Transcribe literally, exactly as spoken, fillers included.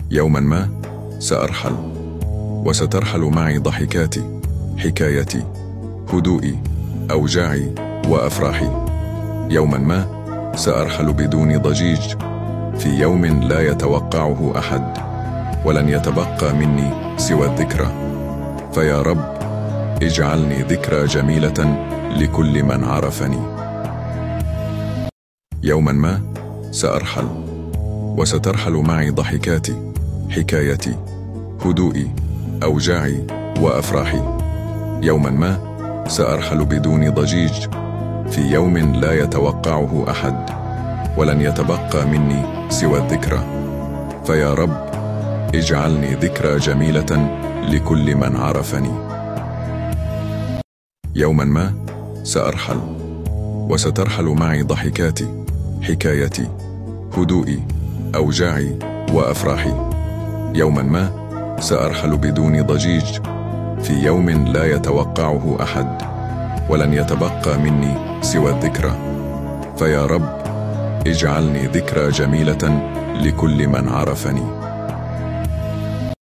يوما ما سأرحل، وسترحل معي ضحكاتي، حكايتي، هدوئي، أوجاعي وأفراحي. يوما ما سأرحل بدون ضجيج، في يوم لا يتوقعه أحد، ولن يتبقى مني سوى الذكرى. فيا رب اجعلني ذكرى جميلة لكل من عرفني. يوما ما سأرحل، وسترحل معي ضحكاتي، حكايتي، هدوئي، أوجاعي وأفراحي. يوما ما سأرحل بدون ضجيج، في يوم لا يتوقعه أحد، ولن يتبقى مني سوى الذكرى. فيا رب اجعلني ذكرى جميلة لكل من عرفني. يوما ما سأرحل، وسترحل معي ضحكاتي، حكايتي، هدوئي، أوجاعي وأفراحي. يوما ما سأرحل بدون ضجيج، في يوم لا يتوقعه أحد، ولن يتبقى مني سوى الذكرى. فيا رب اجعلني ذكرى جميلة لكل من عرفني.